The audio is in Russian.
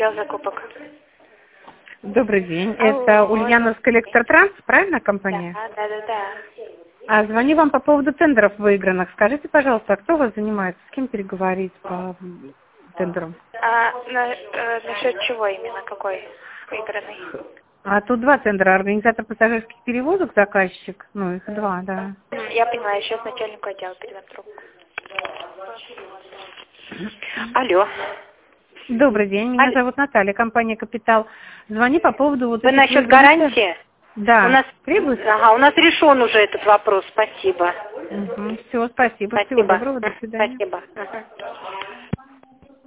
Отдел закупок. Добрый день. Алло. Это Ульяновская Электротранс, правильно компания? Да. А звоню вам по поводу тендеров выигранных. Скажите, пожалуйста, а кто у вас занимается? С кем переговорить по тендерам? Насчет чего именно? Какой выигранный? А тут два тендера. Организатор пассажирских перевозок, заказчик. Ну, их два, да. Я поняла, я сейчас начальнику отдела передам трубку. Алло. Добрый день. Меня зовут Наталья, компания «Капитал». Звоню по поводу вот Вы этих насчет выигранных гарантии? Да. У нас Требуется? Ага, у нас решен уже этот вопрос. Спасибо. Все, спасибо. Всего доброго. До свидания. Спасибо. Ага.